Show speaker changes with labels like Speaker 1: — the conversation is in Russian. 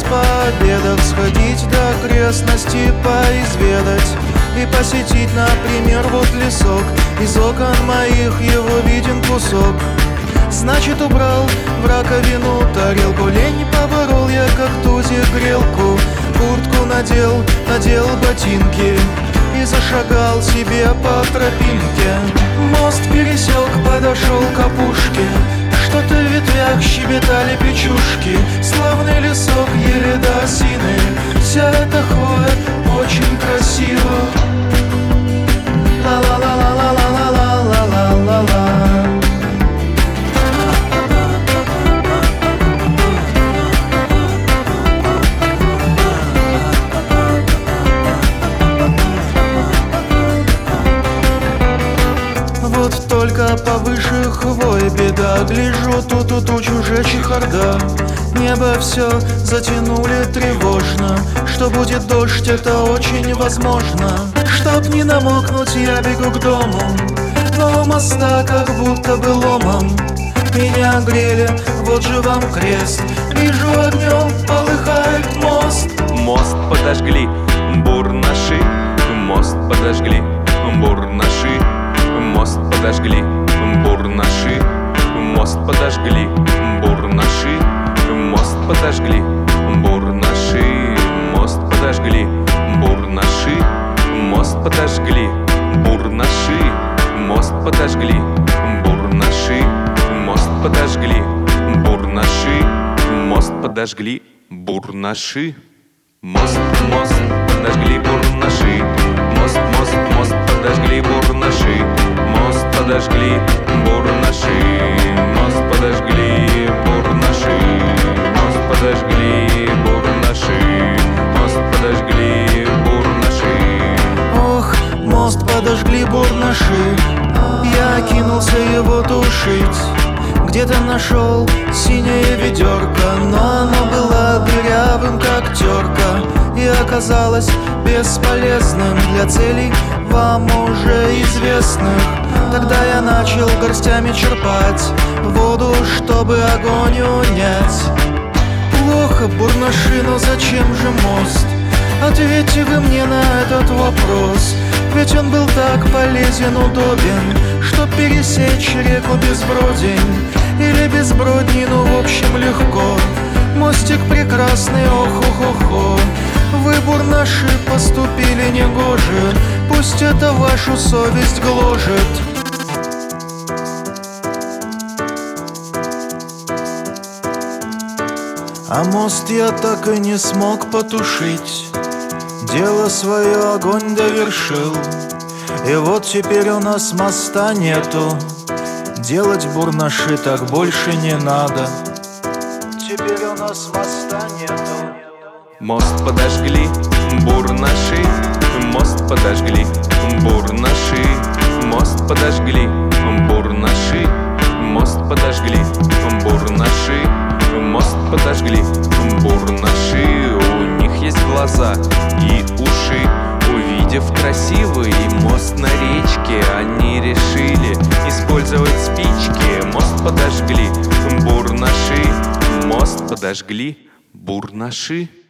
Speaker 1: пообедах, сходить до окрестностей поизведать и посетить, например, вот лесок. Из окон моих его виден кусок. Значит, убрал в раковину тарелку, лень поборол я, как тузик грелку. Куртку надел ботинки и зашагал себе по тропинке. Мост пересек, подошел к опушке. Что-то в ветвях щебетали печушки. Славный лесок, еле до осины. Вся эта хвоя очень красиво. Ла-ла-ла-ла-ла-ла-ла-ла-ла-ла. Вот только повыше хвои беда. Гляжу, тут у туч уже чехарда. Небо все затянули тревожно. Что будет дождь, это очень возможно. Чтоб не намокнуть, я бегу к дому, но у моста как будто бы ломом. Меня грели, вот же вам крест. Вижу, огнем полыхает мост.
Speaker 2: Мост подожгли бурнаши, мост подожгли бурнаши, мост подожгли бурнаши, мост подожгли бурнаши, мост подожгли бурнаши, мост подожгли бурнаши, мост подожгли бурнаши, мост подожгли бурнаши, мост подожгли бурнаши, мост подожгли бурнаши. Мост подожгли бурнаши, мост подожгли бурнаши, мост подожгли бурнаши, мост подожгли бурнаши, мост подожгли бурнаши, мост подожгли бурнаши.
Speaker 1: Ох, мост подожгли бурнаши. Я кинулся его тушить. Где-то нашел синее ведерко, но оно было дырявым, как терка, и оказалось бесполезным для целей вам уже известных. Тогда я начал горстями черпать воду, чтобы огонь унять. Плохо, бурнаши, но зачем же мост? Ответьте вы мне на этот вопрос. Ведь он был так полезен, удобен, чтоб пересечь реку Безбродень или Безброднину, в общем, легко. Мостик прекрасный, ох-ох-охо. Вы, бурнаши, поступили негоже. Пусть это вашу совесть гложет. А мост я так и не смог потушить. Дело свое огонь довершил. И вот теперь у нас моста нету. Делать, бурнаши, так больше не надо. Теперь у нас моста нету.
Speaker 2: Мост подожгли бурнаши, мост подожгли бурнаши, мост подожгли бурнаши, мост подожгли бурнаши, мост подожгли бурнаши. У них есть глаза и уши. Увидев красивый мост на речке, они решили использовать спички. Мост подожгли бурнаши, мост подожгли бурнаши.